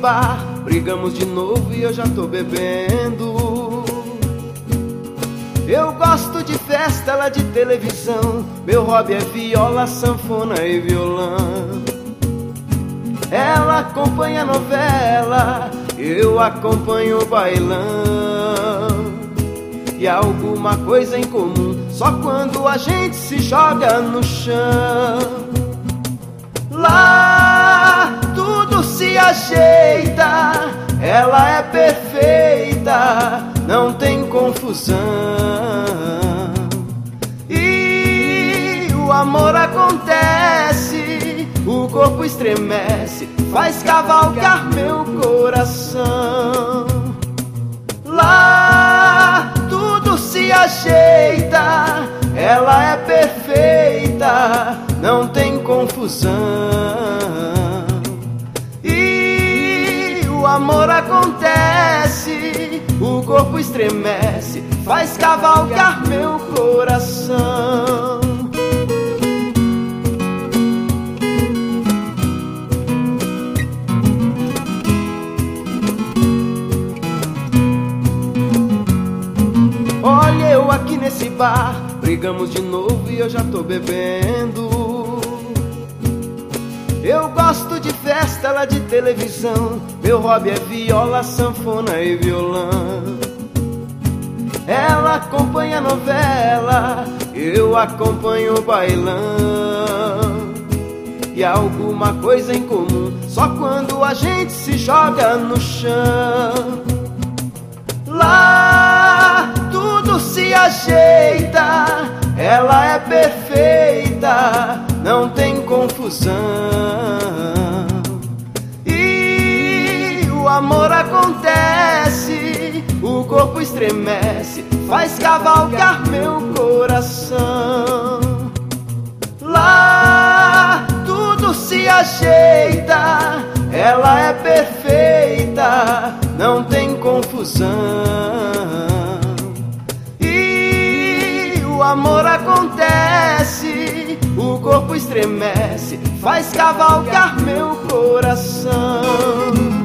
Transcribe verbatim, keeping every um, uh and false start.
bar, brigamos de novo e eu já tô bebendo. Eu gosto de festa, ela de televisão. Meu hobby é viola, sanfona e violão. Ela acompanha a novela, eu acompanho o bailão. E alguma coisa em comum, só quando a gente se joga no chão. Lá tudo se ajeita, ela é perfeita, não tem confusão. E o amor acontece, o corpo estremece, faz cavalgar meu coração. Lá tudo se ajeita, ela é perfeita, não tem confusão. E o amor acontece, o corpo estremece, faz cavalgar meu coração. Olha eu aqui nesse bar, brigamos de novo e eu já tô bebendo. Eu gosto de festa, ela de televisão. Meu hobby é viola, sanfona e violão. Ela acompanha a novela, eu acompanho o bailão. E alguma coisa em comum, só quando a gente se joga no chão. Lá tudo se ajeita, ela é perfeita, não tem confusão. E o amor acontece, o corpo estremece, faz cavalgar meu coração. Lá tudo se ajeita, ela é perfeita, não tem confusão. E o amor acontece, o corpo estremece, faz cavalgar meu coração.